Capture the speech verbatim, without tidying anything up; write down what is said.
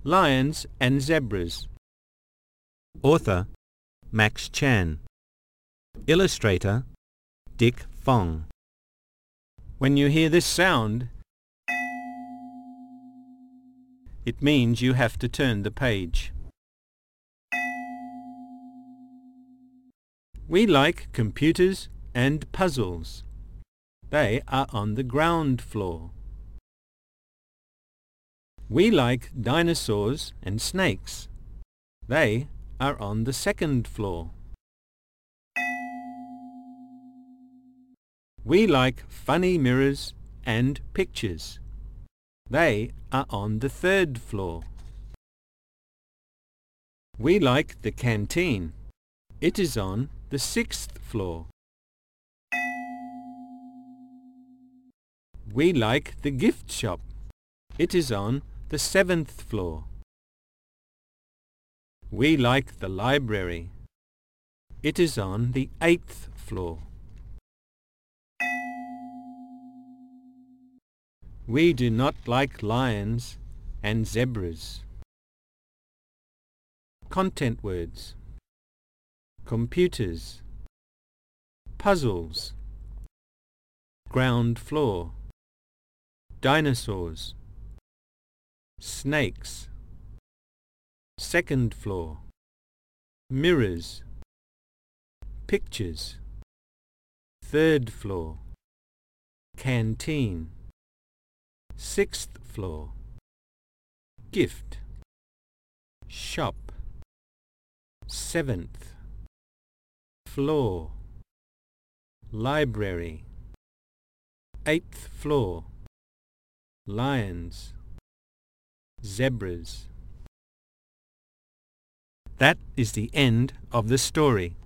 Lions and Zebras. Author Max Chan. Illustrator Dick Fong. When you hear this sound, it means you have to turn the page. We like computers and puzzles. They are on the ground floor. We like dinosaurs and snakes. They are on the second floor. We like funny mirrors and pictures. They are on the third floor. We like the canteen. It is on the sixth floor. We like the gift shop. It is on the seventh floor. We like the library. It is on the eighth floor. We do not like lions and zebras. Content words: computers, puzzles, ground floor, dinosaurs, snakes, second floor, mirrors, pictures, third floor, canteen, sixth floor, gift, shop, seventh floor, library, eighth floor, lions, zebras. That is the end of the story.